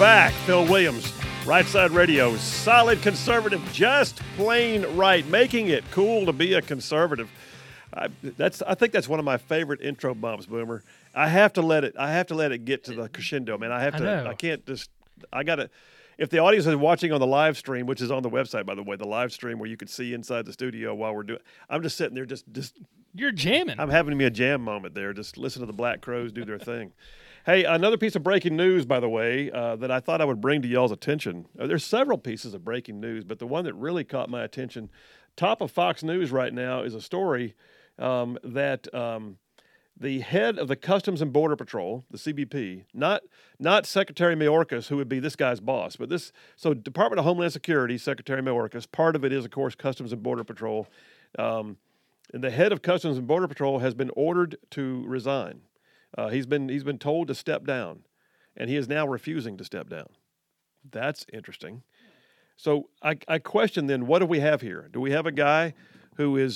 back. Phil Williams, Right Side Radio, solid conservative, just plain right, making it cool to be a conservative. I think that's one of my favorite intro bumps, Boomer. I have to let it get to the crescendo, man. I can't just. I got to. If the audience is watching on the live stream, which is on the website, by the way, the live stream where you can see inside the studio while we're doing, I'm just sitting there, just. You're jamming. I'm having me a jam moment there. Just listen to the Black Crowes do their thing. Hey, another piece of breaking news, by the way, that I thought I would bring to y'all's attention. There's several pieces of breaking news, but the one that really caught my attention, top of Fox News right now, is a story that the head of the Customs and Border Patrol, the CBP, not Secretary Mayorkas, who would be this guy's boss, but so Department of Homeland Security, Secretary Mayorkas, part of it is, of course, Customs and Border Patrol. And the head of Customs and Border Patrol has been ordered to resign. He's been told to step down, and he is now refusing to step down. That's interesting. So I question then, what do we have here? Do we have a guy who is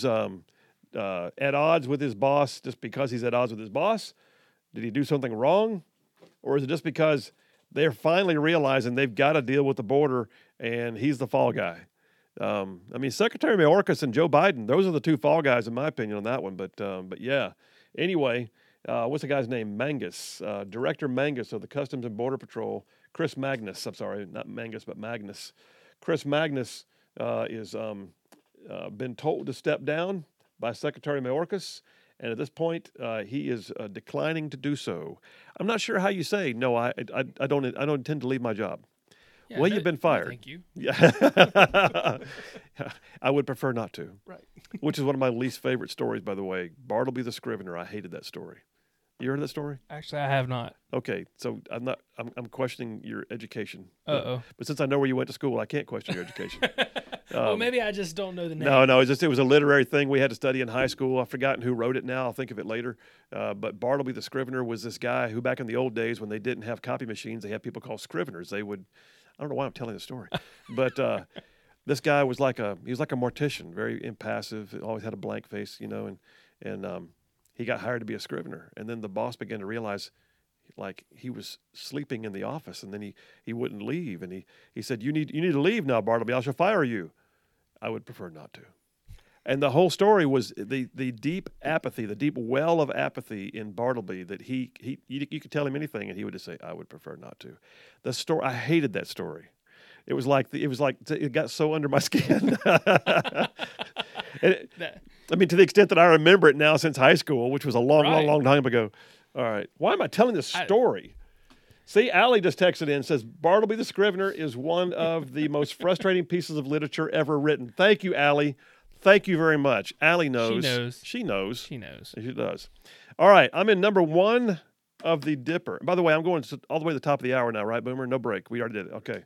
at odds with his boss just because he's at odds with his boss? Did he do something wrong? Or is it just because they're finally realizing they've got to deal with the border and he's the fall guy? Secretary Mayorkas and Joe Biden, those are the two fall guys in my opinion on that one. But yeah, anyway, what's the guy's name? Mangus, Director Mangus of the Customs and Border Patrol, Chris Magnus. I'm sorry, not Mangus, but Magnus. Chris Magnus is been told to step down by Secretary Mayorkas, and at this point, he is declining to do so. I'm not sure how you say no. I don't intend to leave my job. Yeah, well, you've been fired. Thank you. Yeah, I would prefer not to. Right. Which is one of my least favorite stories, by the way. Bartleby the Scrivener. I hated that story. You heard that story? Actually, I have not. Okay, so I'm questioning your education. Uh-oh. But since I know where you went to school, I can't question your education. Well, maybe I just don't know the name. No, it was a literary thing we had to study in high school. I've forgotten who wrote it now. I'll think of it later. But Bartleby the Scrivener was this guy who, back in the old days when they didn't have copy machines, they had people called scriveners. They would, I don't know why I'm telling the story, but this guy was like a mortician, very impassive, always had a blank face, and he got hired to be a scrivener. And then the boss began to realize, like, he was sleeping in the office, and then he wouldn't leave. And he said, you need to leave now, Bartleby. I shall fire you. I would prefer not to. And the whole story was the deep apathy, the deep well of apathy in Bartleby that you could tell him anything, and he would just say, I would prefer not to. The story, I hated that story. It was like it got so under my skin. To the extent that I remember it now since high school, which was a long time ago. All right. Why am I telling this story? See, Allie just texted in and says, Bartleby the Scrivener is one of the most frustrating pieces of literature ever written. Thank you, Allie. Thank you very much. Allie knows. She knows. She knows. She does. All right. I'm in number one of the Dipper. By the way, I'm going all the way to the top of the hour now, right, Boomer? No break. We already did it. Okay.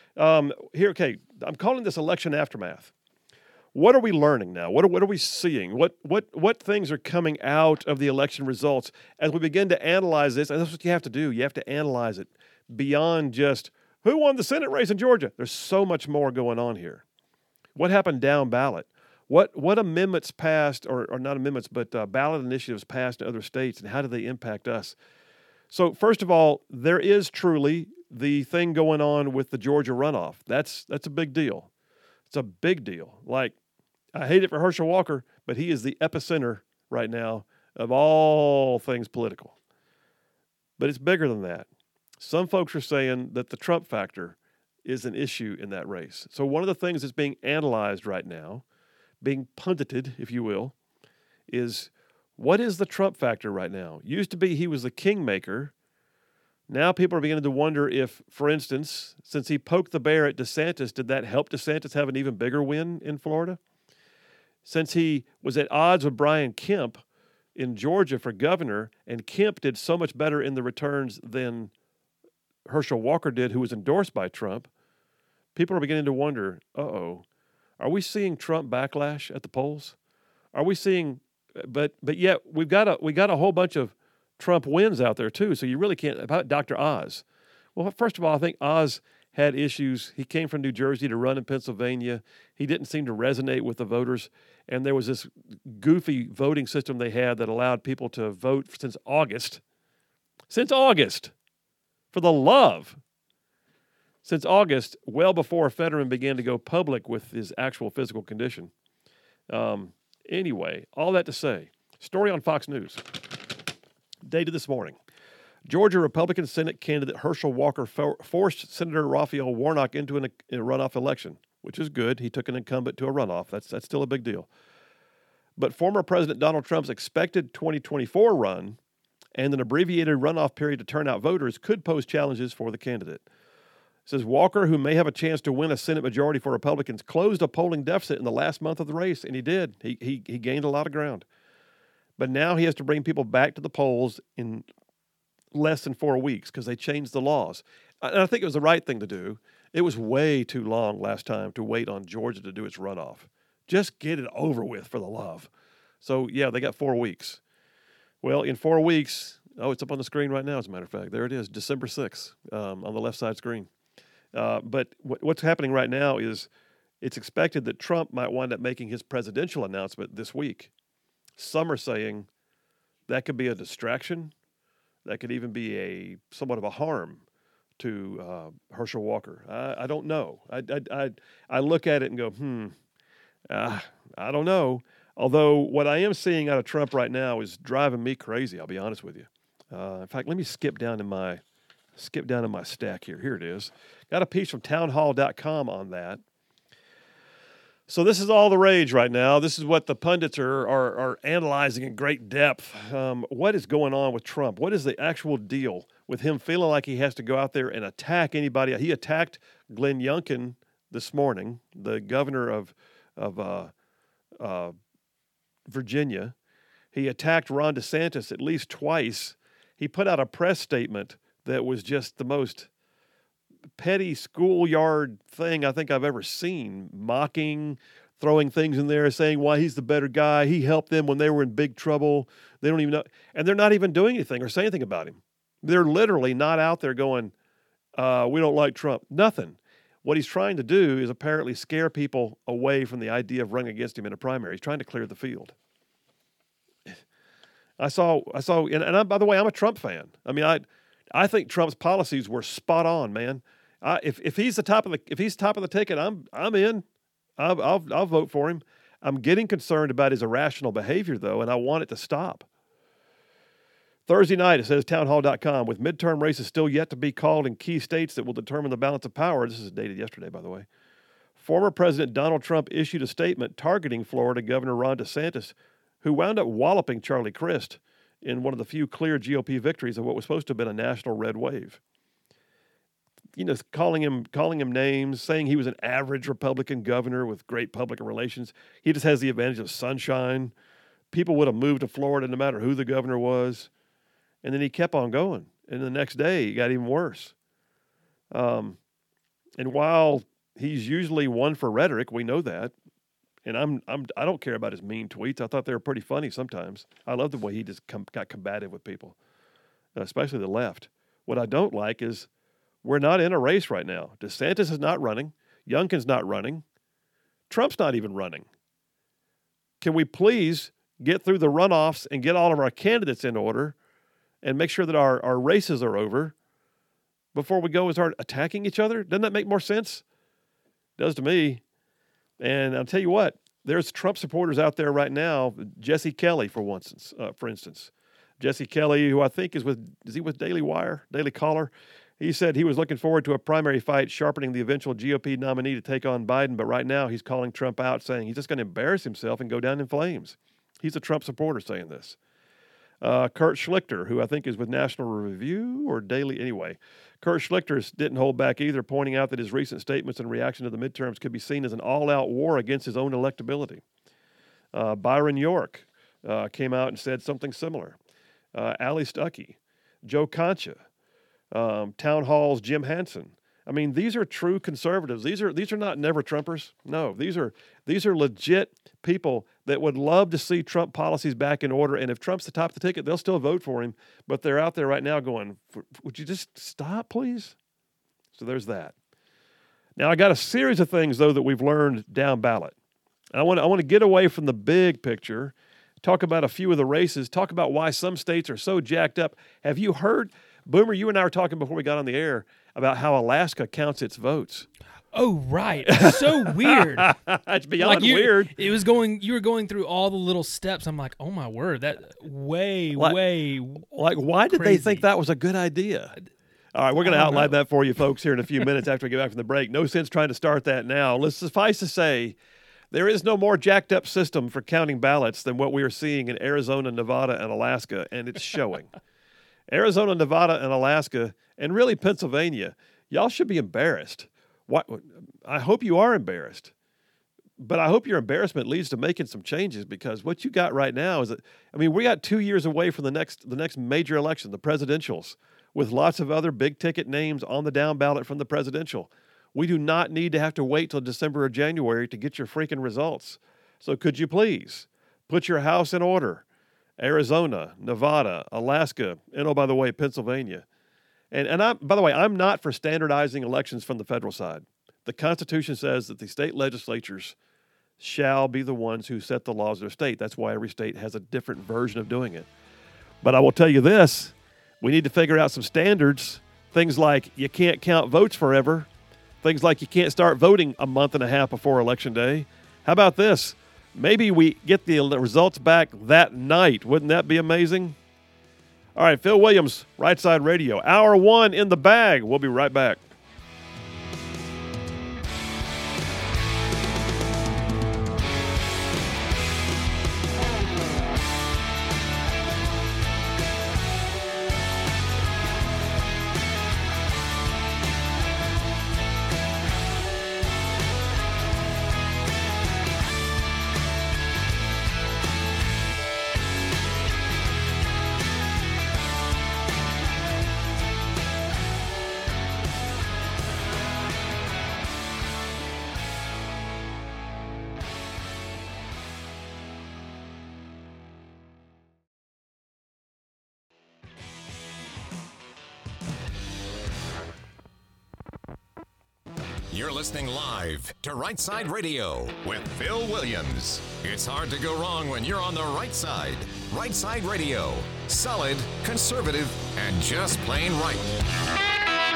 I'm calling this election aftermath. What are we learning now? What are we seeing? What things are coming out of the election results as we begin to analyze this? And that's what you have to do. You have to analyze it beyond just who won the Senate race in Georgia. There's so much more going on here. What happened down ballot? What amendments passed, or not amendments, but ballot initiatives passed in other states, and how do they impact us? So first of all, there is truly the thing going on with the Georgia runoff. That's a big deal. It's a big deal. Like, I hate it for Herschel Walker, but he is the epicenter right now of all things political. But it's bigger than that. Some folks are saying that the Trump factor is an issue in that race. So one of the things that's being analyzed right now, being punted, if you will, is what is the Trump factor right now? Used to be he was the kingmaker. Now people are beginning to wonder if, for instance, since he poked the bear at DeSantis, did that help DeSantis have an even bigger win in Florida? Since he was at odds with Brian Kemp in Georgia for governor, and Kemp did so much better in the returns than Herschel Walker did, who was endorsed by Trump, people are beginning to wonder, are we seeing Trump backlash at the polls? Are we seeing, but yet we got a whole bunch of Trump wins out there too, so you really can't, about Dr. Oz. Well, first of all, I think Oz had issues. He came from New Jersey to run in Pennsylvania. He didn't seem to resonate with the voters, and there was this goofy voting system they had that allowed people to vote since August. For the love. since August, well before Fetterman began to go public with his actual physical condition. Anyway, all that to say, story on Fox News, dated this morning. Georgia Republican Senate candidate Herschel Walker forced Senator Raphael Warnock into a runoff election, which is good. He took an incumbent to a runoff. That's still a big deal. But former President Donald Trump's expected 2024 run and an abbreviated runoff period to turn out voters could pose challenges for the candidate. It says Walker, who may have a chance to win a Senate majority for Republicans, closed a polling deficit in the last month of the race, and he did. He gained a lot of ground. But now he has to bring people back to the polls in less than 4 weeks because they changed the laws. And I think it was the right thing to do. It was way too long last time to wait on Georgia to do its runoff. Just get it over with for the love. So, yeah, they got 4 weeks. Well, in 4 weeks, it's up on the screen right now, as a matter of fact. There it is, December 6th on the left side screen. But what's happening right now is it's expected that Trump might wind up making his presidential announcement this week. Some are saying that could be a distraction. That could even be somewhat of a harm to Herschel Walker. I don't know. I look at it and go, I don't know. Although what I am seeing out of Trump right now is driving me crazy, I'll be honest with you. In fact, let me skip down in my stack here. Here it is. Got a piece from townhall.com on that. So this is all the rage right now. This is what the pundits are analyzing in great depth. What is going on with Trump? What is the actual deal with him feeling like he has to go out there and attack anybody? He attacked Glenn Youngkin this morning, the governor of Virginia. He attacked Ron DeSantis at least twice. He put out a press statement that was just the most petty schoolyard thing I think I've ever seen, mocking, throwing things in there, saying why he's the better guy. He helped them when they were in big trouble. They don't even know. And they're not even doing anything or saying anything about him. They're literally not out there going, we don't like Trump. Nothing. What he's trying to do is apparently scare people away from the idea of running against him in a primary. He's trying to clear the field. I saw, and by the way, I'm a Trump fan. I mean, I think Trump's policies were spot on, man. If he's top of the ticket, I'm in. I'll vote for him. I'm getting concerned about his irrational behavior, though, and I want it to stop. Thursday night, it says townhall.com, with midterm races still yet to be called in key states that will determine the balance of power. This is dated yesterday, by the way. Former President Donald Trump issued a statement targeting Florida Governor Ron DeSantis, who wound up walloping Charlie Crist in one of the few clear GOP victories of what was supposed to have been a national red wave. You know, calling him names, saying he was an average Republican governor with great public relations. He just has the advantage of sunshine. People would have moved to Florida no matter who the governor was. And then he kept on going. And the next day, it got even worse. And while he's usually one for rhetoric, we know that. And I don't care about his mean tweets. I thought they were pretty funny sometimes. I love the way he just got combative with people, especially the left. What I don't like is we're not in a race right now. DeSantis is not running. Youngkin's not running. Trump's not even running. Can we please get through the runoffs and get all of our candidates in order and make sure that our races are over before we go and start attacking each other? Doesn't that make more sense? It does to me. And I'll tell you what, there's Trump supporters out there right now. Jesse Kelly, for instance. Jesse Kelly, who I think is he with Daily Caller? He said he was looking forward to a primary fight, sharpening the eventual GOP nominee to take on Biden. But right now he's calling Trump out, saying he's just going to embarrass himself and go down in flames. He's a Trump supporter saying this. Kurt Schlichter, who I think is with National Review or Daily, anyway. Kurt Schlichter didn't hold back either, pointing out that his recent statements in reaction to the midterms could be seen as an all-out war against his own electability. Byron York came out and said something similar. Ali Stuckey, Joe Concha, Town Hall's Jim Hansen. I mean, these are true conservatives. These are not never Trumpers. No, these are legit people that would love to see Trump policies back in order. And if Trump's the top of the ticket, they'll still vote for him. But they're out there right now going, would you just stop, please? So there's that. Now, I got a series of things, though, that we've learned down ballot. And I want to get away from the big picture, talk about a few of the races, talk about why some states are so jacked up. Have you heard, Boomer, you and I were talking before we got on the air. about how Alaska counts its votes. Oh, right. So weird. It's beyond weird. You were going through all the little steps. I'm like, oh my word, that way. Like, why did they think that was a good idea? All right, we're going to outline that for you folks here in a few minutes after we get back from the break. No sense trying to start that now. Let's suffice to say, there is no more jacked up system for counting ballots than what we are seeing in Arizona, Nevada, and Alaska, and it's showing. Arizona, Nevada, and Alaska, and really Pennsylvania, y'all should be embarrassed. I hope you are embarrassed, but I hope your embarrassment leads to making some changes, because what you got right now is that, we got 2 years away from the next major election, the presidentials, with lots of other big ticket names on the down ballot from the presidential. We do not need to have to wait till December or January to get your freaking results. So could you please put your house in order? Arizona, Nevada, Alaska, and oh, by the way, Pennsylvania. And I'm not for standardizing elections from the federal side. The Constitution says that the state legislatures shall be the ones who set the laws of their state. That's why every state has a different version of doing it. But I will tell you this, we need to figure out some standards, things like you can't count votes forever, things like you can't start voting a month and a half before Election Day. How about this? Maybe we get the results back that night. Wouldn't that be amazing? All right, Phil Williams, Right Side Radio. Hour 1 in the bag. We'll be right back. You're listening live to Right Side Radio with Phil Williams. It's hard to go wrong when you're on the right side. Right Side Radio. Solid, conservative, and just plain right.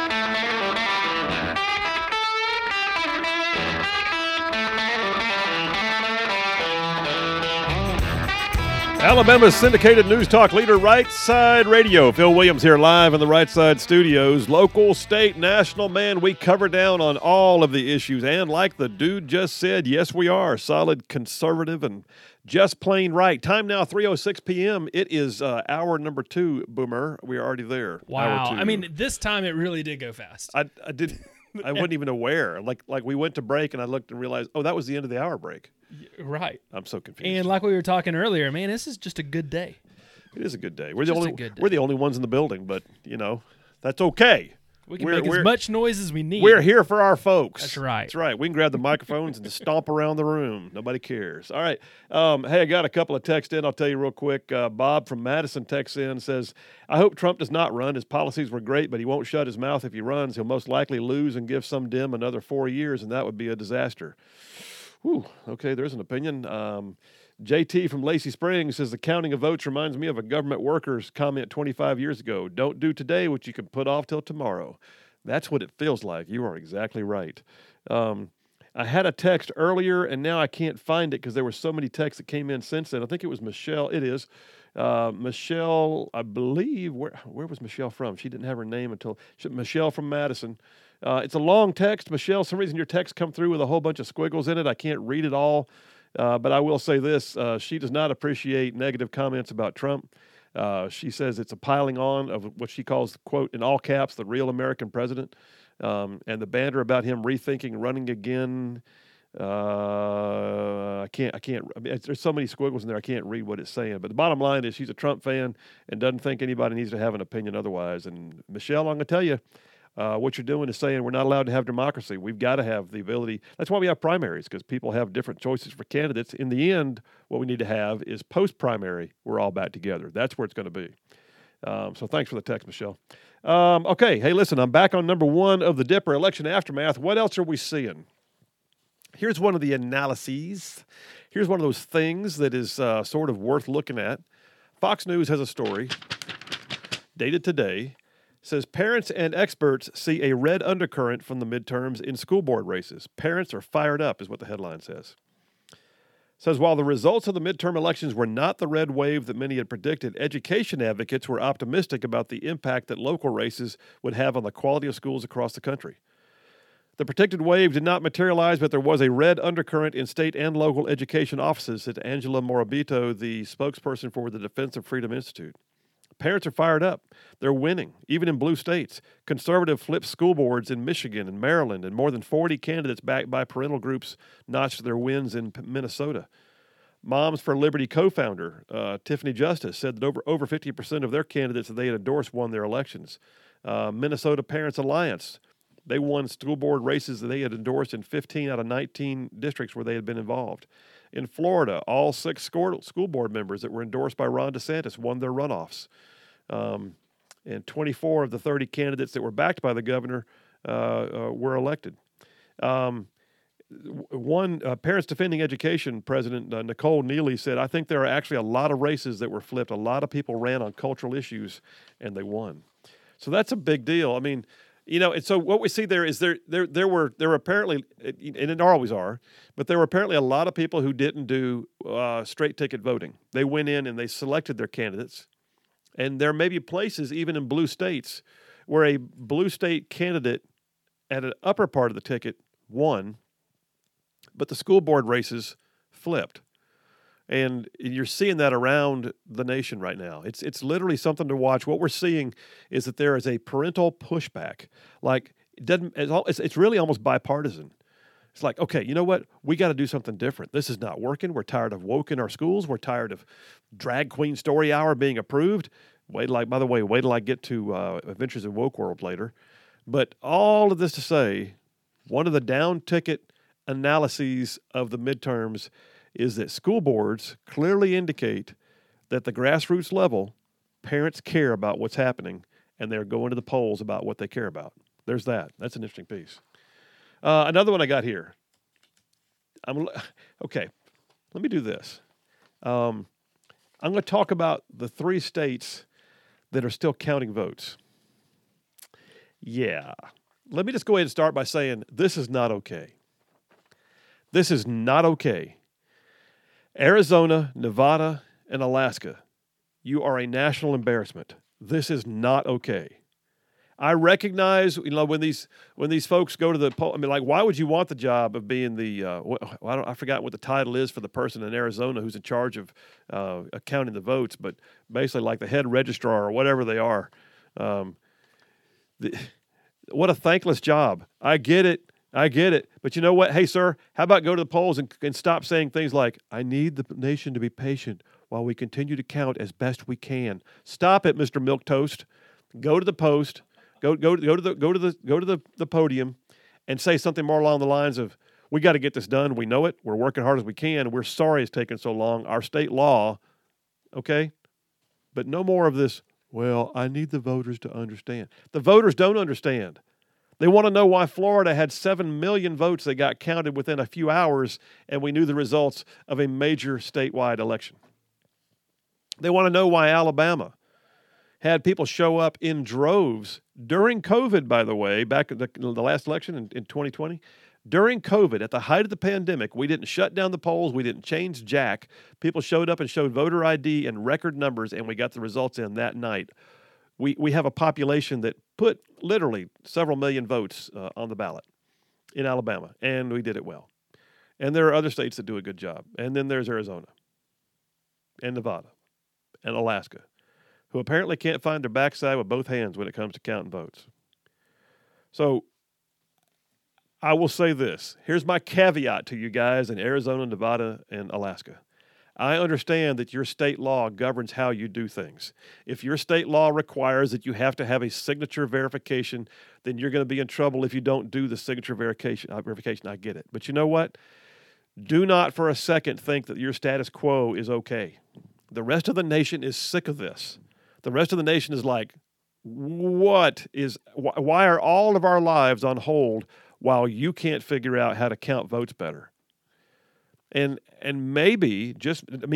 Alabama's syndicated news talk leader, Right Side Radio. Phil Williams here live in the Right Side studios. Local, state, national, man, we cover down on all of the issues. And like the dude just said, yes, we are. Solid, conservative, and just plain right. Time now, 3:06 p.m. It is hour number 2, Boomer. We are already there. Wow. This time it really did go fast. I wasn't even aware. Like we went to break, and I looked and realized, oh, that was the end of the hour break. Right. I'm so confused. And like we were talking earlier, man, this is just a good day. It is a good day. We're the only ones in the building, but that's okay. We can make as much noise as we need. We're here for our folks. That's right. That's right. We can grab the microphones and just stomp around the room. Nobody cares. All right. Hey, I got a couple of texts in. I'll tell you real quick. Bob from Madison texts in, says, I hope Trump does not run. His policies were great, but he won't shut his mouth if he runs. He'll most likely lose and give some dim another 4 years, and that would be a disaster. Whew, okay, there's an opinion. JT from Lacey Springs says, the counting of votes reminds me of a government worker's comment 25 years ago. Don't do today what you can put off till tomorrow. That's what it feels like. You are exactly right. I had a text earlier, and now I can't find it because there were so many texts that came in since then. I think it was Michelle. It is. Michelle, I believe, where was Michelle from? She didn't have her name until Michelle from Madison. It's a long text. Michelle, some reason your text come through with a whole bunch of squiggles in it. I can't read it all, but I will say this. She does not appreciate negative comments about Trump. She says it's a piling on of what she calls, quote, in all caps, the real American president, and the banter about him rethinking running again. I can't. There's so many squiggles in there. I can't read what it's saying. But the bottom line is she's a Trump fan and doesn't think anybody needs to have an opinion otherwise. And Michelle, I'm going to tell you, what you're doing is saying we're not allowed to have democracy. We've got to have the ability. That's why we have primaries, because people have different choices for candidates. In the end, what we need to have is post-primary, we're all back together. That's where it's going to be. So thanks for the text, Michelle. Okay, hey, listen, I'm back on number 1 of the Dipper, election aftermath. What else are we seeing? Here's one of the analyses. Here's one of those things that is sort of worth looking at. Fox News has a story dated today says parents and experts see a red undercurrent from the midterms in school board races. Parents are fired up, is what the headline says. Says while the results of the midterm elections were not the red wave that many had predicted, education advocates were optimistic about the impact that local races would have on the quality of schools across the country. The predicted wave did not materialize, but there was a red undercurrent in state and local education offices, said Angela Morabito, the spokesperson for the Defense of Freedom Institute. Parents are fired up. They're winning, even in blue states. Conservative flipped school boards in Michigan and Maryland, and more than 40 candidates backed by parental groups notched their wins in Minnesota. Moms for Liberty co-founder Tiffany Justice said that over 50% of their candidates that they had endorsed won their elections. Minnesota Parents Alliance, they won school board races that they had endorsed in 15 out of 19 districts where they had been involved. In Florida, all 6 school board members that were endorsed by Ron DeSantis won their runoffs. And 24 of the 30 candidates that were backed by the governor were elected. One Parents Defending Education president, Nicole Neely, said, I think there are actually a lot of races that were flipped. A lot of people ran on cultural issues, and they won. So that's a big deal. I mean, you know, and so what we see there is there were apparently, and there always are, but there were apparently a lot of people who didn't do straight ticket voting. They went in and they selected their candidates, and there may be places even in blue states where a blue state candidate at an upper part of the ticket won, but the school board races flipped. And you're seeing that around the nation right now. It's literally something to watch. What we're seeing is that there is a parental pushback. Like it's really almost bipartisan. It's like, okay, you know what? We got to do something different. This is not working. We're tired of woke in our schools. We're tired of drag queen story hour being approved. By the way, wait till I get to Adventures in Woke World later. But all of this to say, one of the down ticket analyses of the midterms is that school boards clearly indicate that the grassroots level, parents care about what's happening, and they're going to the polls about what they care about. There's that. That's an interesting piece. Another one I got here. Okay, let me do this. I'm going to talk about the 3 states that are still counting votes. Yeah. Let me just go ahead and start by saying this is not okay. This is not okay. Arizona, Nevada, and Alaska, you are a national embarrassment. This is not okay. I recognize, when these folks go to the poll, I mean, like, why would you want the job of being the, I forgot what the title is for the person in Arizona who's in charge of counting the votes, but basically like the head registrar or whatever they are. What a thankless job. I get it. But you know what? Hey, sir, how about go to the polls and stop saying things like, I need the nation to be patient while we continue to count as best we can. Stop it, Mr. Milquetoast. Go to the post. Go to the podium and say something more along the lines of, we got to get this done. We know it. We're working hard as we can. We're sorry it's taken so long. Our state law, okay? But no more of this, well, I need the voters to understand. The voters don't understand. They want to know why Florida had 7 million votes that got counted within a few hours, and we knew the results of a major statewide election. They want to know why Alabama had people show up in droves during COVID, by the way, back at the last election in 2020. During COVID, at the height of the pandemic, we didn't shut down the polls. We didn't change jack. People showed up and showed voter ID in record numbers, and we got the results in that night. We have a population that put literally several million votes on the ballot in Alabama, and we did it well. And there are other states that do a good job. And then there's Arizona and Nevada and Alaska, who apparently can't find their backside with both hands when it comes to counting votes. So I will say this. Here's my caveat to you guys in Arizona, Nevada, and Alaska. I understand that your state law governs how you do things. If your state law requires that you have to have a signature verification, then you're going to be in trouble if you don't do the signature verification. I get it. But you know what? Do not for a second think that your status quo is okay. The rest of the nation is sick of this. The rest of the nation is like, why are all of our lives on hold while you can't figure out how to count votes better? And maybe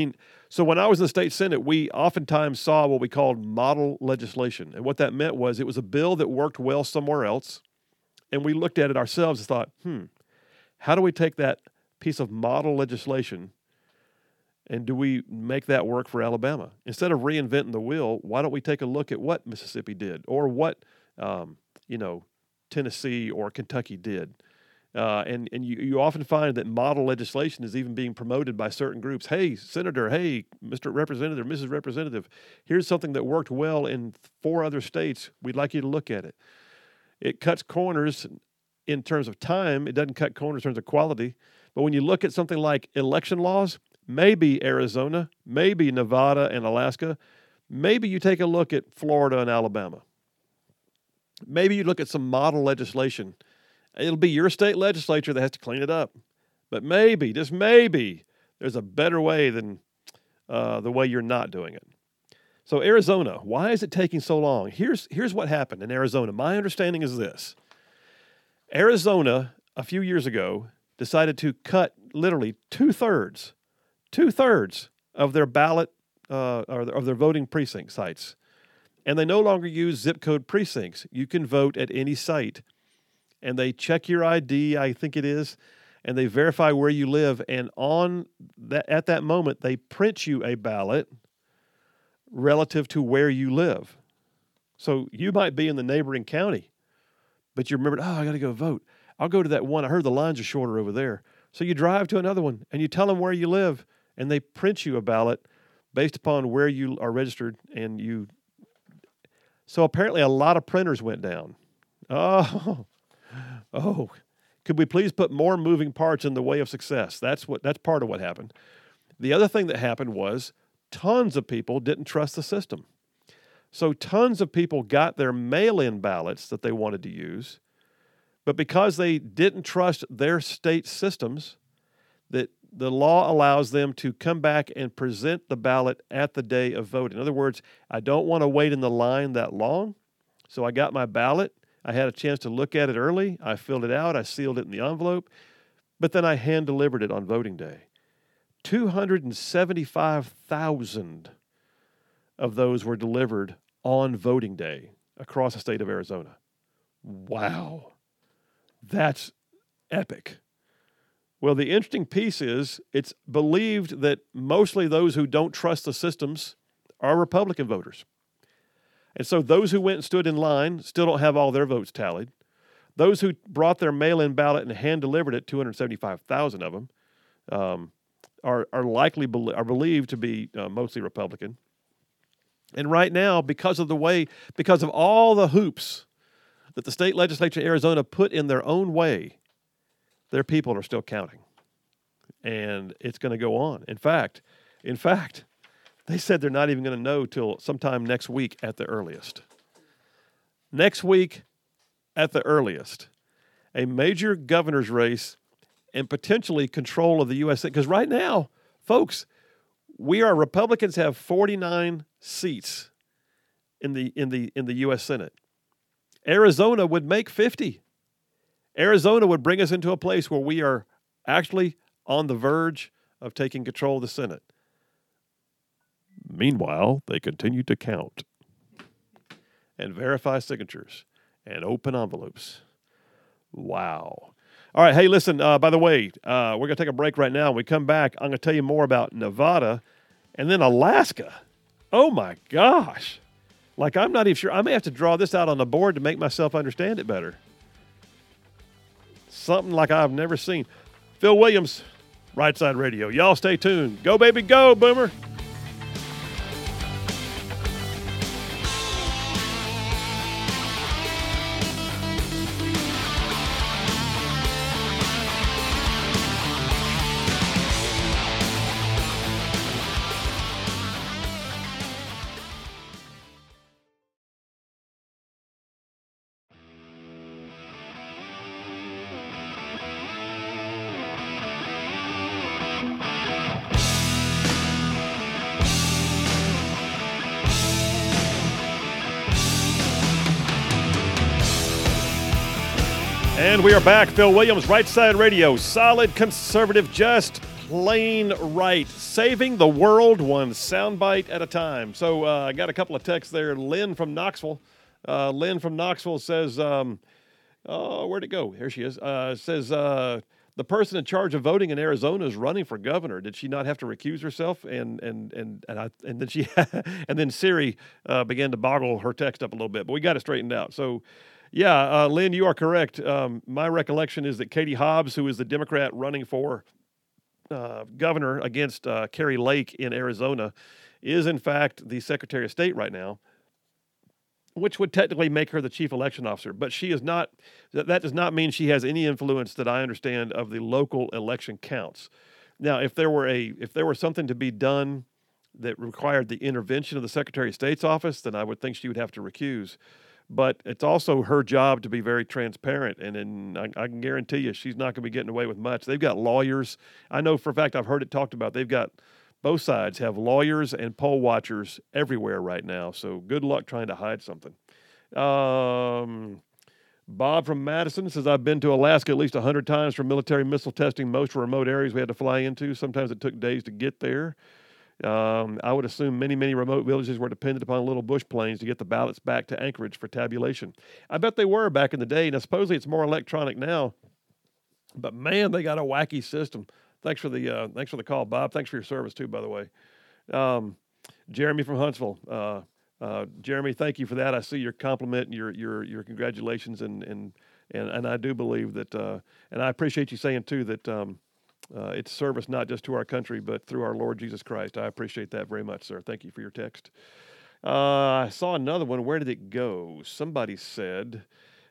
So when I was in the state Senate, we oftentimes saw what we called model legislation. And what that meant was it was a bill that worked well somewhere else. And we looked at it ourselves and thought, how do we take that piece of model legislation and do we make that work for Alabama? Instead of reinventing the wheel, why don't we take a look at what Mississippi did or what, Tennessee or Kentucky did? And you often find that model legislation is even being promoted by certain groups. Hey, Senator, hey, Mr. Representative, Mrs. Representative, here's something that worked well in 4 other states. We'd like you to look at it. It cuts corners in terms of time. It doesn't cut corners in terms of quality. But when you look at something like election laws, maybe Arizona, maybe Nevada and Alaska, maybe you take a look at Florida and Alabama. Maybe you look at some model legislation. It'll be your state legislature that has to clean it up. But maybe, just maybe, there's a better way than the way you're not doing it. So Arizona, why is it taking so long? Here's what happened in Arizona. My understanding is this. Arizona, a few years ago, decided to cut literally two-thirds of their ballot or of their voting precinct sites. And they no longer use zip code precincts. You can vote at any site. And they check your ID, I think it is, and they verify where you live. And at that moment, they print you a ballot relative to where you live. So you might be in the neighboring county, but you remembered, I got to go vote. I'll go to that one. I heard the lines are shorter over there. So you drive to another one, and you tell them where you live, and they print you a ballot based upon where you are registered. So apparently a lot of printers went down. Oh, could we please put more moving parts in the way of success? That's part of what happened. The other thing that happened was tons of people didn't trust the system. So tons of people got their mail-in ballots that they wanted to use, but because they didn't trust their state systems, that the law allows them to come back and present the ballot at the day of voting. In other words, I don't want to wait in the line that long, so I got my ballot. I had a chance to look at it early. I filled it out. I sealed it in the envelope. But then I hand-delivered it on voting day. 275,000 of those were delivered on voting day across the state of Arizona. Wow. That's epic. Well, the interesting piece is it's believed that mostly those who don't trust the systems are Republican voters. And so those who went and stood in line still don't have all their votes tallied. Those who brought their mail-in ballot and hand-delivered it, 275,000 of them, are believed to be mostly Republican. And right now, because of all the hoops that the state legislature in Arizona put in their own way, their people are still counting. And it's going to go on. In fact, they said they're not even going to know till sometime next week at the earliest. Next week at the earliest. A major governor's race and potentially control of the U.S. Because right now, folks, Republicans have 49 seats in the U.S. Senate. Arizona would make 50. Arizona would bring us into a place where we are actually on the verge of taking control of the Senate. Meanwhile, they continue to count and verify signatures and open envelopes. Wow. All right, hey, listen, by the way, we're going to take a break right now. When we come back, I'm going to tell you more about Nevada and then Alaska. Oh, my gosh. Like, I'm not even sure. I may have to draw this out on the board to make myself understand it better. Something like I've never seen. Phil Williams, Right Side Radio. Y'all stay tuned. Go, baby, go, Boomer. And we are back. Phil Williams, Right Side Radio. Solid, conservative, just plain right. Saving the world one soundbite at a time. So I got a couple of texts there. Lynn from Knoxville. Lynn from Knoxville says, where'd it go? Here she is. Says, the person in charge of voting in Arizona is running for governor. Did she not have to recuse herself? And then she and then Siri began to boggle her text up a little bit, but we got it straightened out. So, yeah, Lynn, you are correct. My recollection is that Katie Hobbs, who is the Democrat running for governor against Kari Lake in Arizona, is in fact the Secretary of State right now, which would technically make her the chief election officer. But she is not. That does not mean she has any influence that I understand of the local election counts. Now, if there were something to be done that required the intervention of the Secretary of State's office, then I would think she would have to recuse. But it's also her job to be very transparent, and I can guarantee you she's not going to be getting away with much. They've got lawyers. I know for a fact I've heard it talked about. They've got both sides have lawyers and poll watchers everywhere right now. So good luck trying to hide something. Bob from Madison says, I've been to Alaska at least 100 times for military missile testing. Most were remote areas we had to fly into. Sometimes it took days to get there. I would assume many, many remote villages were dependent upon little bush planes to get the ballots back to Anchorage for tabulation. I bet they were back in the day. Now, supposedly it's more electronic now, but man, they got a wacky system. Thanks for the call, Bob. Thanks for your service too, by the way. Jeremy from Huntsville. Jeremy, thank you for that. I see your compliment and your congratulations, and I do believe that, and I appreciate you saying too that it's service not just to our country but through our Lord Jesus Christ. I appreciate that very much, sir. Thank you for your text. I saw another one. Where did it go? Somebody said.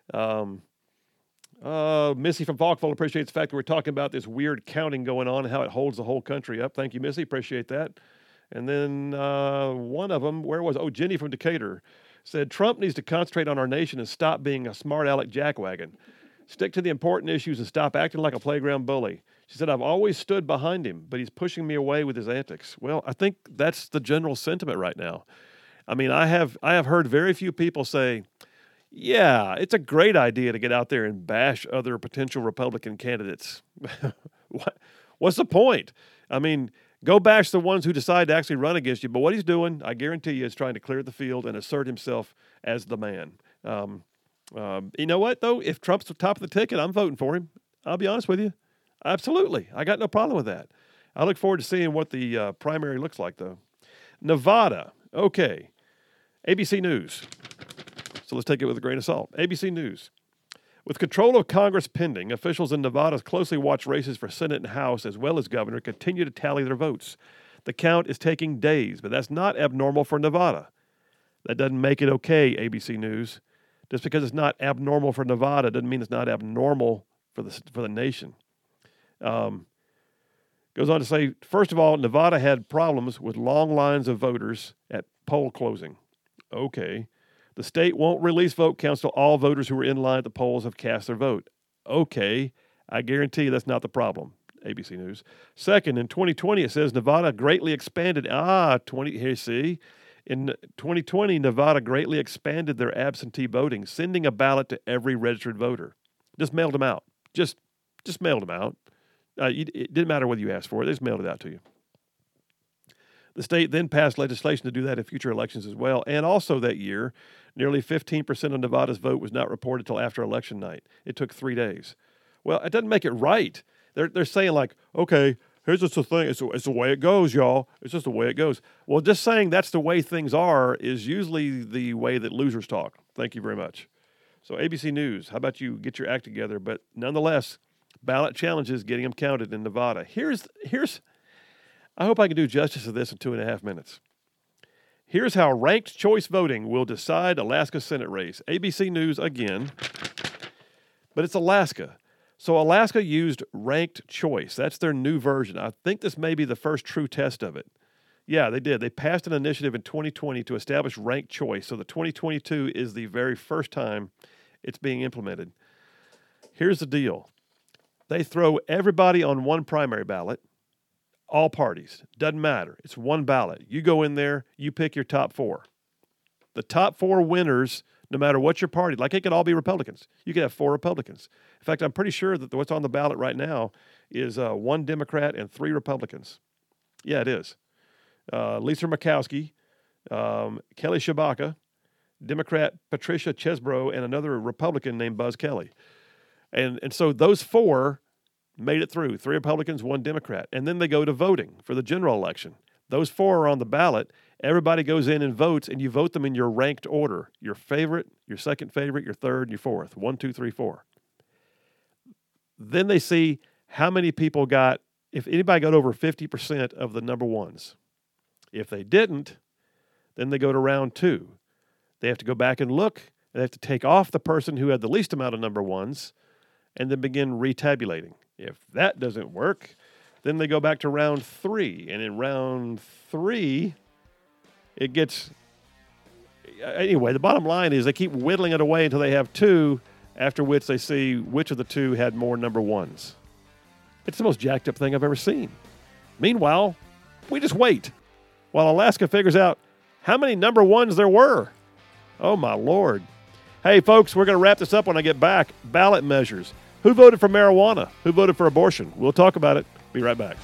Missy from Falkville appreciates the fact that we're talking about this weird counting going on and how it holds the whole country up. Thank you, Missy. Appreciate that. And then one of them, where was it? Oh, Jenny from Decatur said, Trump needs to concentrate on our nation and stop being a smart aleck jackwagon. Stick to the important issues and stop acting like a playground bully. She said, I've always stood behind him, but he's pushing me away with his antics. Well, I think that's the general sentiment right now. I mean, I have heard very few people say, yeah, it's a great idea to get out there and bash other potential Republican candidates. What's the point? I mean, go bash the ones who decide to actually run against you. But what he's doing, I guarantee you, is trying to clear the field and assert himself as the man. You know what, though? If Trump's the top of the ticket, I'm voting for him. I'll be honest with you. Absolutely. I got no problem with that. I look forward to seeing what the primary looks like, though. Nevada. Okay. ABC News. So let's take it with a grain of salt. ABC News. With control of Congress pending, officials in Nevada closely watch races for Senate and House as well as governor continue to tally their votes. The count is taking days, but that's not abnormal for Nevada. That doesn't make it okay, ABC News. Just because it's not abnormal for Nevada doesn't mean it's not abnormal for the nation. Goes on to say, first of all, Nevada had problems with long lines of voters at poll closing. Okay. The state won't release vote counts till all voters who were in line at the polls have cast their vote. Okay. I guarantee you that's not the problem, ABC News. Second, in 2020, it says Nevada greatly expanded. Here, see? In 2020, Nevada greatly expanded their absentee voting, sending a ballot to every registered voter. Just mailed them out. Just mailed them out. It didn't matter whether you asked for it. They just mailed it out to you. The state then passed legislation to do that in future elections as well. And also that year, nearly 15% of Nevada's vote was not reported till after election night. It took 3 days. Well, it doesn't make it right. They're saying like, okay, here's just the thing. It's the way it goes, y'all. It's just the way it goes. Well, just saying that's the way things are is usually the way that losers talk. Thank you very much. So ABC News, how about you get your act together? But nonetheless, ballot challenges getting them counted in Nevada. Here's. I hope I can do justice to this in 2.5 minutes. Here's how ranked choice voting will decide Alaska Senate race. ABC News again, but it's Alaska. So Alaska used ranked choice. That's their new version. I think this may be the first true test of it. Yeah, they did. They passed an initiative in 2020 to establish ranked choice. So the 2022 is the very first time it's being implemented. Here's the deal. They throw everybody on one primary ballot. All parties. Doesn't matter. It's one ballot. You go in there, you pick your top 4. The top 4 winners, no matter what your party, like it could all be Republicans. You could have 4 Republicans. In fact, I'm pretty sure that what's on the ballot right now is 1 Democrat and 3 Republicans. Yeah, it is. Lisa Murkowski, Kelly Tshibaka, Democrat Patricia Chesbrough, and another Republican named Buzz Kelly. And so those 4 made it through, 3 Republicans, 1 Democrat. And then they go to voting for the general election. Those 4 are on the ballot. Everybody goes in and votes, and you vote them in your ranked order. Your favorite, your second favorite, your third, and your fourth. 1, 2, 3, 4. Then they see how many people got, if anybody got over 50% of the number ones. If they didn't, then they go to round 2. They have to go back and look, and they have to take off the person who had the least amount of number ones, and then begin retabulating. If that doesn't work, then they go back to round 3. And in round 3, it gets... Anyway, the bottom line is they keep whittling it away until they have 2, after which they see which of the 2 had more number ones. It's the most jacked up thing I've ever seen. Meanwhile, we just wait while Alaska figures out how many number ones there were. Oh, my Lord. Hey, folks, we're going to wrap this up when I get back. Ballot measures. Who voted for marijuana? Who voted for abortion? We'll talk about it. Be right back.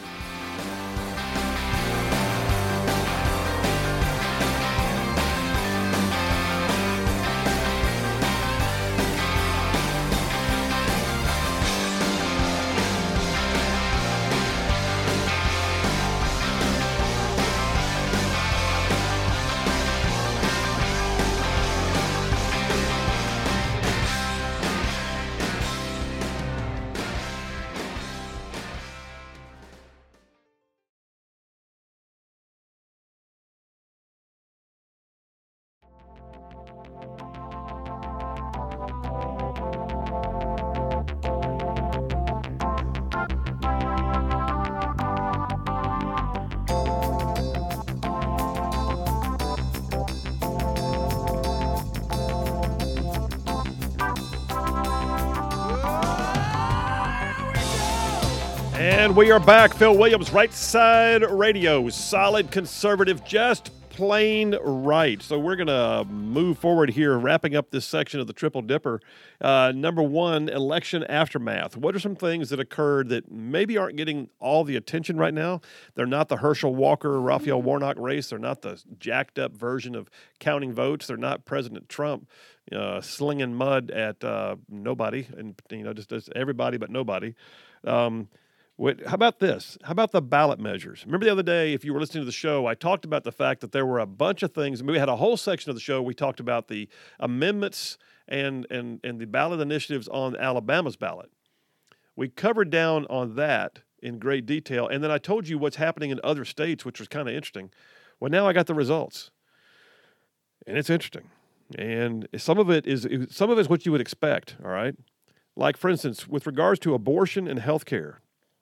And we are back. Phil Williams, Right Side Radio. Solid conservative, just plain right. So we're going to move forward here, wrapping up this section of the Triple Dipper. Number 1, election aftermath. What are some things that occurred that maybe aren't getting all the attention right now? They're not the Herschel Walker, Raphael Warnock race. They're not the jacked up version of counting votes. They're not President Trump slinging mud at nobody, and just everybody but nobody. How about this? How about the ballot measures? Remember the other day, if you were listening to the show, I talked about the fact that there were a bunch of things. I mean, we had a whole section of the show. We talked about the amendments and the ballot initiatives on Alabama's ballot. We covered down on that in great detail. And then I told you what's happening in other states, which was kind of interesting. Well, now I got the results. And it's interesting. And some of it is what you would expect, all right? Like, for instance, with regards to abortion and health care,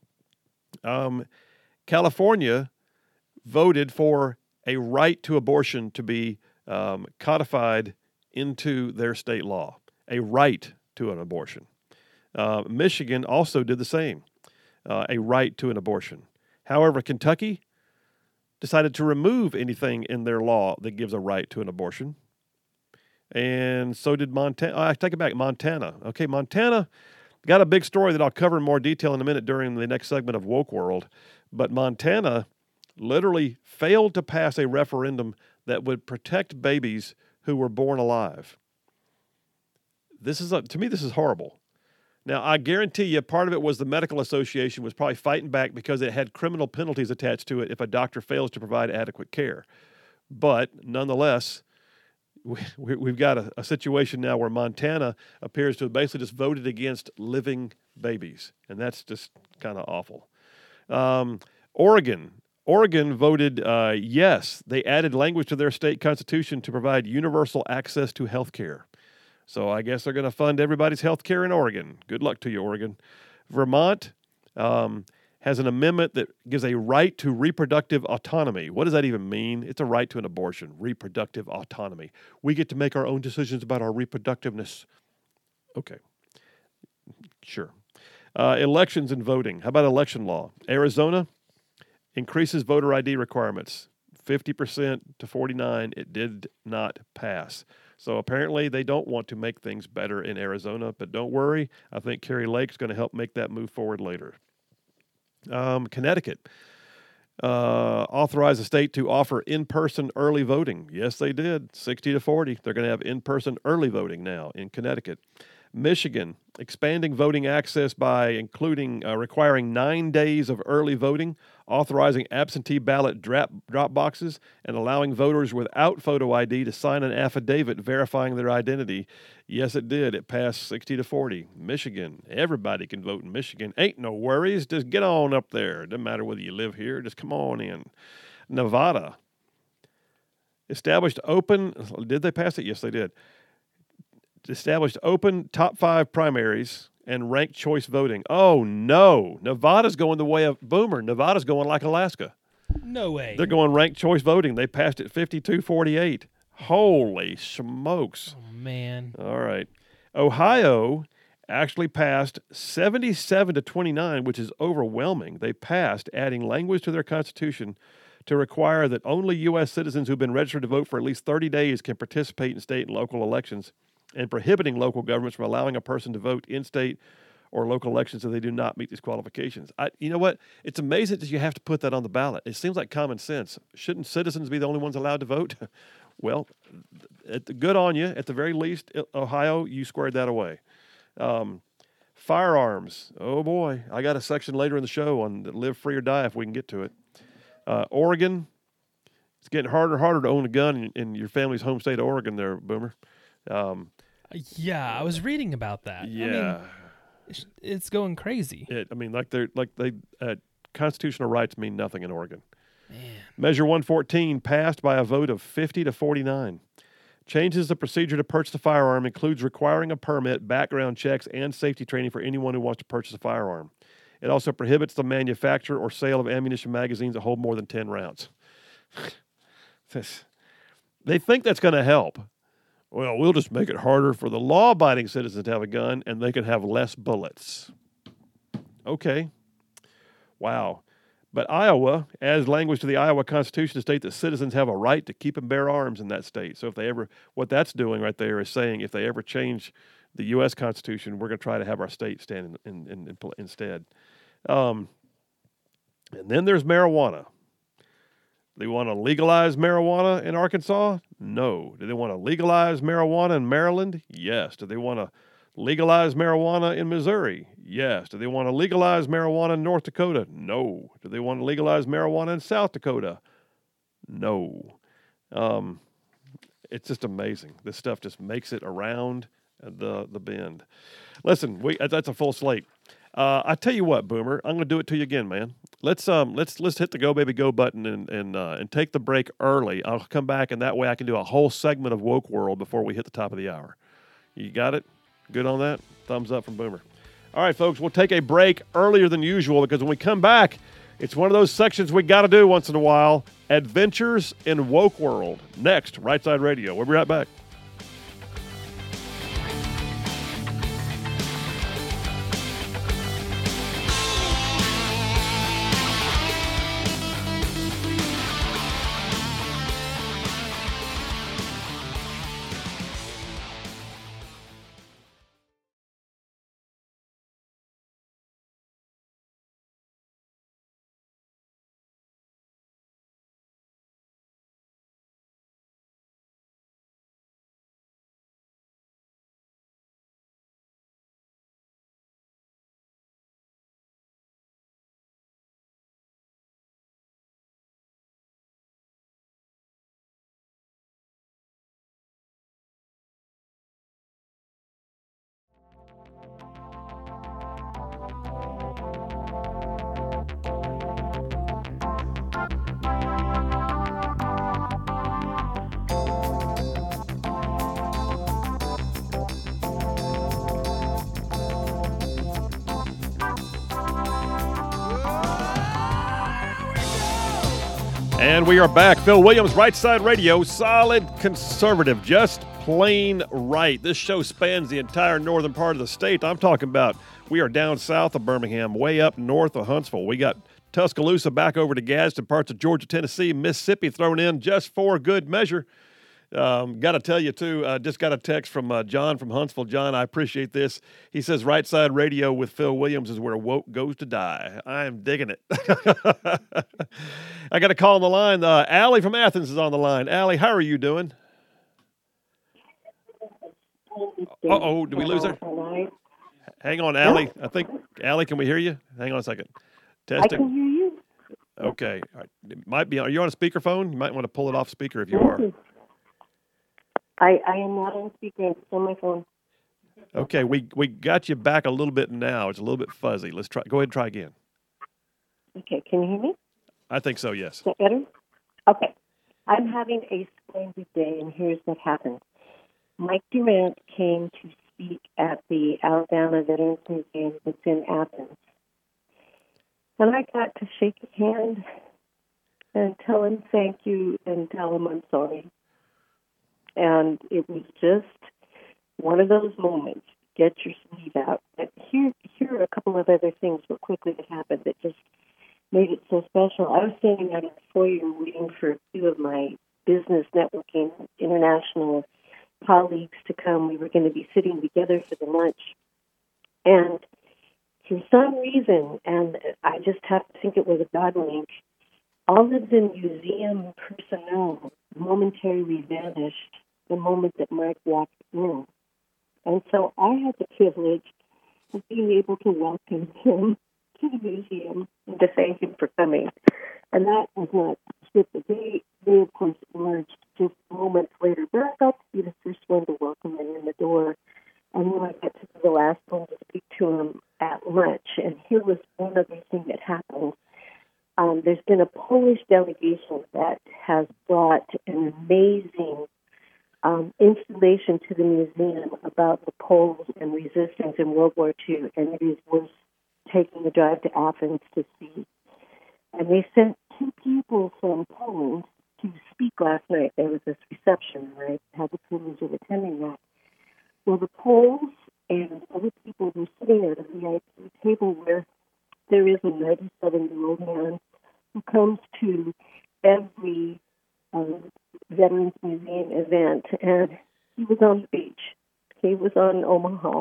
California voted for a right to abortion to be codified into their state law, a right to an abortion. Michigan also did the same, a right to an abortion. However, Kentucky decided to remove anything in their law that gives a right to an abortion. And so did Montana. I take it back, Montana. Okay, Montana got a big story that I'll cover in more detail in a minute during the next segment of Woke World. But Montana literally failed to pass a referendum that would protect babies who were born alive. To me, this is horrible. Now, I guarantee you part of it was the medical association was probably fighting back because it had criminal penalties attached to it if a doctor fails to provide adequate care. But nonetheless, we've got a situation now where Montana appears to have basically just voted against living babies, and that's just kind of awful. Oregon voted yes. They added language to their state constitution to provide universal access to health care. So I guess they're going to fund everybody's health care in Oregon. Good luck to you, Oregon. Vermont has an amendment that gives a right to reproductive autonomy. What does that even mean? It's a right to an abortion, reproductive autonomy. We get to make our own decisions about our reproductiveness. Okay, sure. Elections and voting. How about election law? Arizona increases voter ID requirements, 50% to 49%. It did not pass. So apparently they don't want to make things better in Arizona, but don't worry. I think Kari Lake's going to help make that move forward later. Connecticut authorized the state to offer in-person early voting. Yes, they did. 60-40. They're going to have in-person early voting now in Connecticut. Michigan, expanding voting access by including requiring 9 days of early voting, authorizing absentee ballot drop boxes, and allowing voters without photo ID to sign an affidavit verifying their identity. Yes, it did. It passed 60-40. Michigan, everybody can vote in Michigan. Ain't no worries. Just get on up there. Doesn't matter whether you live here. Just come on in. Nevada, established open. Did they pass it? Yes, they did. Established open top 5 primaries and ranked choice voting. Oh, no. Nevada's going the way of Boomer. Nevada's going like Alaska. No way. They're going ranked choice voting. They passed it 52-48. Holy smokes. Oh, man. All right. Ohio actually passed 77-29, which is overwhelming. They passed adding language to their constitution to require that only U.S. citizens who've been registered to vote for at least 30 days can participate in state and local elections, and prohibiting local governments from allowing a person to vote in state or local elections if they do not meet these qualifications. You know what? It's amazing that you have to put that on the ballot. It seems like common sense. Shouldn't citizens be the only ones allowed to vote? Well, good on you. At the very least, Ohio, you squared that away. Firearms. Oh, boy. I got a section later in the show on live free or die if we can get to it. Oregon. It's getting harder and harder to own a gun in your family's home state of Oregon there, Boomer. Yeah, I was reading about that. Yeah. I mean, it's going crazy. Constitutional rights mean nothing in Oregon. Man. Measure 114 passed by a vote of 50-49. Changes the procedure to purchase a firearm, includes requiring a permit, background checks, and safety training for anyone who wants to purchase a firearm. It also prohibits the manufacture or sale of ammunition magazines that hold more than 10 rounds. They think that's going to help. Well, we'll just make it harder for the law-abiding citizens to have a gun, and they can have less bullets. Okay. Wow. But Iowa adds language to the Iowa Constitution to state that citizens have a right to keep and bear arms in that state. So what that's doing right there is saying if they ever change the U.S. Constitution, we're going to try to have our state stand in instead. And then there's marijuana. They want to legalize marijuana in Arkansas? No. Do they want to legalize marijuana in Maryland? Yes. Do they want to legalize marijuana in Missouri? Yes. Do they want to legalize marijuana in North Dakota? No. Do they want to legalize marijuana in South Dakota? No. It's just amazing. This stuff just makes it around the bend. Listen, that's a full slate. I tell you what, Boomer, I'm going to do it to you again, man. Let's hit the Go Baby Go button and take the break early. I'll come back, and that way I can do a whole segment of Woke World before we hit the top of the hour. You got it? Good on that? Thumbs up from Boomer. All right, folks, we'll take a break earlier than usual because when we come back, it's one of those sections we got to do once in a while. Adventures in Woke World. Next, Right Side Radio. We'll be right back. And we are back. Phil Williams, Right Side Radio, solid conservative, just plain right. This show spans the entire northern part of the state. I'm talking about we are down south of Birmingham, way up north of Huntsville. We got Tuscaloosa back over to Gadsden, parts of Georgia, Tennessee, Mississippi thrown in just for good measure. Got to tell you, too, just got a text from John from Huntsville. John, I appreciate this. He says, Right Side Radio with Phil Williams is where woke goes to die. I am digging it. I got a call on the line. Allie from Athens is on the line. Allie, how are you doing? Uh-oh, did we lose her? Hang on, Allie. I think, Allie, can we hear you? Hang on a second. I Testing. can hear you. Okay. All right. It might be. Are you on a speakerphone? You might want to pull it off speaker if you are. I am not on speaker. It's on my phone. Okay, we got you back a little bit now. It's a little bit fuzzy. Let's try. Go ahead and try again. Okay, can you hear me? I think so. Yes. Is that better? Okay. I'm having a splendid day, and here's what happened. Mike Durant came to speak at the Alabama Veterans Museum that's in Athens. And I got to shake his hand and tell him thank you and tell him I'm sorry. And it was just one of those moments. Get your sleeve out. And here are a couple of other things real quickly that happened that just made it so special. I was standing out in the foyer waiting for two of my business networking international colleagues to come. We were going to be sitting together for the lunch. And for some reason, and I just have to think it was a God wink, all of the museum personnel momentarily vanished the moment that Mike walked in. And so I had the privilege of being able to welcome him to the museum and to thank him for coming. And that was not scripted. They of course, emerged just moments later. But I got to be the first one to welcome him in the door. And then I got to be the last one to speak to him at lunch. And here was one other thing that happened. There's been a Polish delegation that has brought an amazing installation to the museum about the Poles and resistance in World War II, and it is worth taking a drive to Athens to see. And they sent two people from Poland to speak last night. There was this reception, and I had the privilege of attending that. Well, the Poles and other people were sitting at a VIP table where there is a 97-year-old man who comes to every Veterans Museum event, and he was on the beach. He was on Omaha.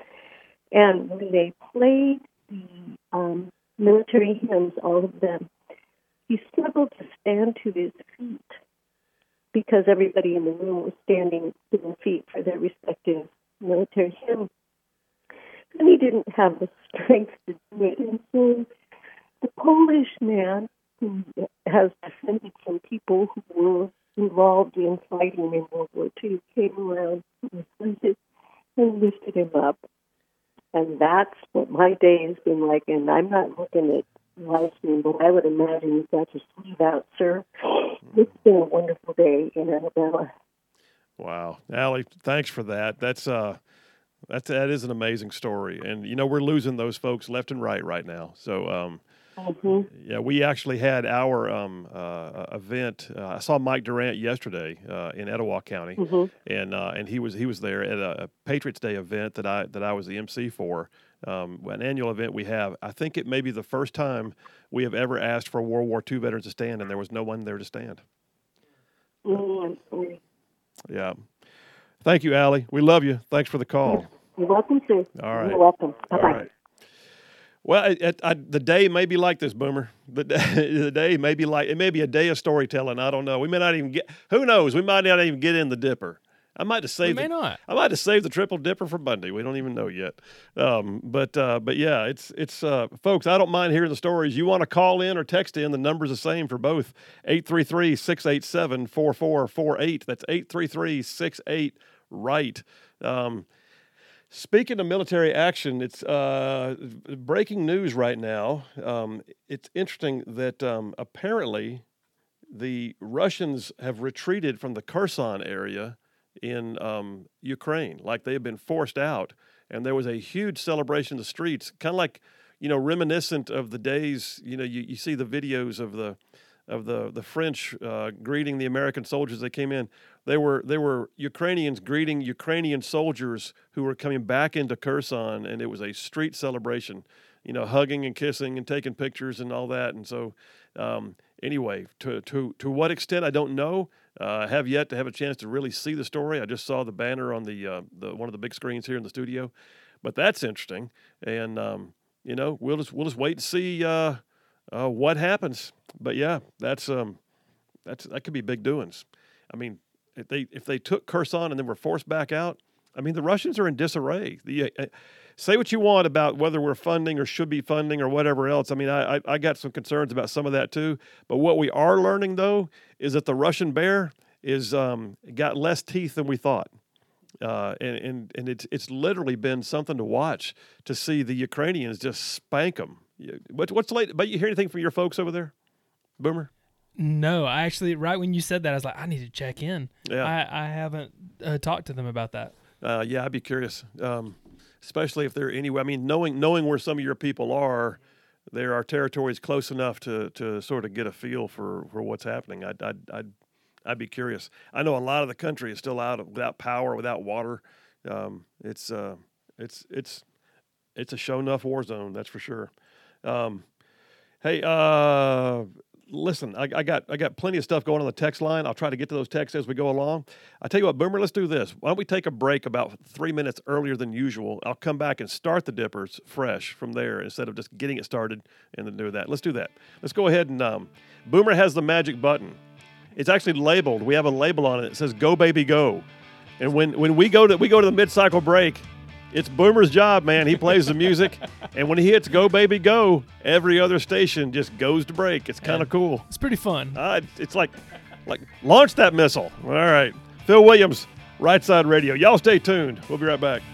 And when they played the military hymns, all of them, he struggled to stand to his feet because everybody in the room was standing to their feet for their respective military hymns. And he didn't have the strength to do it. And so the Polish man, who has descended from people who were involved in fighting in World War II, came around and lifted him up. And that's what my day has been like. And I'm not looking at live stream, but I would imagine you've got your sleeve out, sir. It's been a wonderful day in Alabama. Wow, Allie, thanks for that. That is an amazing story, and we're losing those folks left and right now. So. Yeah, we actually had our event. I saw Mike Durant yesterday in Etowah County, and he was there at a Patriots Day event that I was the MC for, an annual event we have. I think it may be the first time we have ever asked for World War II veterans to stand, and there was no one there to stand. I'm sorry. Yeah. Thank you, Allie. We love you. Thanks for the call. You're welcome, sir. All right. You're welcome. Bye-bye. All right. Well, the day may be like this, Boomer. The day may be like, it may be a day of storytelling. I don't know. We may not even get, who knows? We might not even get in the dipper. I might have saved the triple dipper for Monday. We don't even know yet. But yeah, it's folks, I don't mind hearing the stories. You want to call in or text in, the number's the same for both. 833-687-4448. That's 833-68-RIGHT. Speaking of military action, it's breaking news right now. It's interesting that apparently the Russians have retreated from the Kherson area in Ukraine, like they have been forced out. And there was a huge celebration in the streets, kind of like, reminiscent of the days, you see the videos of the French greeting the American soldiers that came in. They were Ukrainians greeting Ukrainian soldiers who were coming back into Kherson, and it was a street celebration, hugging and kissing and taking pictures and all that. And so, anyway, to what extent I don't know, Have yet to have a chance to really see the story. I just saw the banner on the one of the big screens here in the studio, but that's interesting. And we'll just wait and see what happens. But yeah, that could be big doings. I mean, if they took Kherson and then were forced back out, I mean, the Russians are in disarray. Say what you want about whether we're funding or should be funding or whatever else. I mean, I got some concerns about some of that too. But what we are learning, though, is that the Russian bear is got less teeth than we thought. And it's literally been something to watch to see the Ukrainians just spank them. What's late? But you hear anything from your folks over there, Boomer? No, I actually, right when you said that, I was like, I need to check in. Yeah. I haven't talked to them about that. Yeah, I'd be curious, especially if they're anywhere. I mean, knowing where some of your people are, there are territories close enough to sort of get a feel for what's happening. I'd be curious. I know a lot of the country is still without power, without water. It's a show enough war zone, that's for sure. Hey, listen, I got plenty of stuff going on the text line. I'll try to get to those texts as we go along. I tell you what, Boomer, let's do this. Why don't we take a break about 3 minutes earlier than usual? I'll come back and start the Dippers fresh from there instead of just getting it started and then do that. Let's do that. Let's go ahead and Boomer has the magic button. It's actually labeled. We have a label on it. It says "Go Baby Go," and when we go to the mid-cycle break, it's Boomer's job, man. He plays the music, and when he hits "Go Baby Go," every other station just goes to break. It's kind of cool. It's pretty fun. It's like launch that missile. All right, Phil Williams, Right Side Radio. Y'all stay tuned. We'll be right back.